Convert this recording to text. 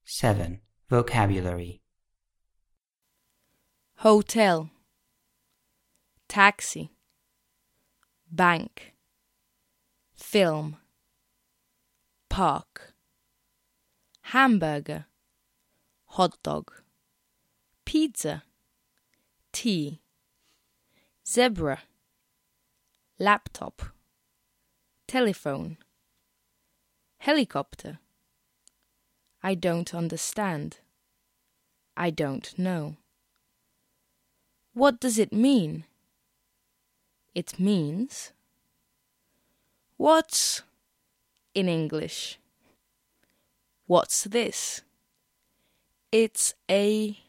7. Vocabulary. Hotel, taxi, bank, film, park, hamburger, hot dog, pizza, tea, zebra, laptop, telephone, helicopter. I don't understand. I don't know. What does it mean? It means what's in English. What's this? It's a